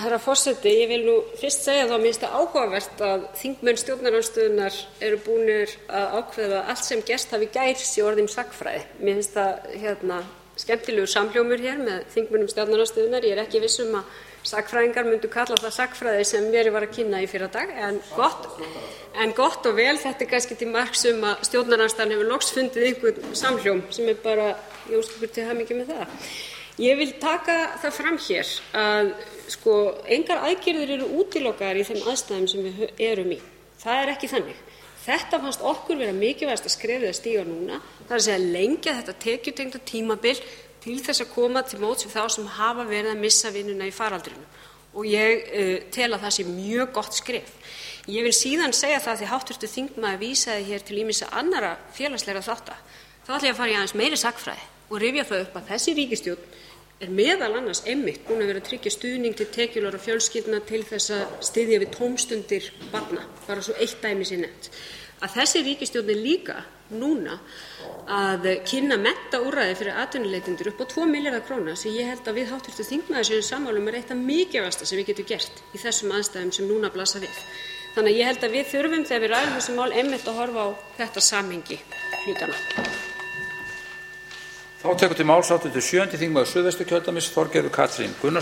Herra forseti, ég vil nú fyrst segja þá, mér finnst það áhugavert að þingmenn stjórnarandstöðunnar eru búnir að ákveða að allt sem gerst hafi í gær sé orðin sagnfræði. Mér finnst það skemmtilegur samhljómur hér með þingmönnum stjórnarandstöðunnar. Ég er ekki viss um að sagnfræðingar myndu kalla það sagnfræði sem verið var að kynna í fyrradag, en gott og vel, þetta er kannski til marks um að stjórnarandstaðan hefur loks fundið einhvern samhljóm sem er bara, ég óska ykkur til hamingju með það. Ég vil taka það fram hér að engar aðgerðir eru útilokaðar í þeim aðstæðum sem við erum í. Það er ekki þannig. Þetta fannst okkur vera mikilvægasta skrefið að stíga núna, það er að segja lengja þetta tekjutengda tímabil til þess að koma til móts við þá sem hafa verið að missa vinnuna í faraldrinu. Og ég tel að það sé mjög gott skref. Ég vil síðan segja það því hv. Þingmaður vísaði hér til ýmissa annarra félagslegra þátta. Þá ætla ég að fara í aðeins meiri sagnfræði og rifja það upp að þessi ríkisstjórn er meðal annars einmitt búin að vera að tryggja stuðning til tekjulágra fjölskyldna til þess að styðja við tómstundir barna, bara svo eitt dæmi sé nefnt. Að þessi ríkisstjórn er líka núna að kynna menntaúrræði fyrir atvinnuleitendur upp á 2 milljarða króna sem ég held að við hv. Þingmaður séum sammála um er eitt af mikilvægasta sem við getum gert í þessum aðstæðum sem núna blasa við. Þannig að ég held að við þurfum þegar við ræðum þessi mál einmitt að horfa á þetta samhengi hlutana. Þá tekur til máls hv. 7. þingmaður Suðvesturkjördæmis Þorgerður Katrín Gunnarsdóttir.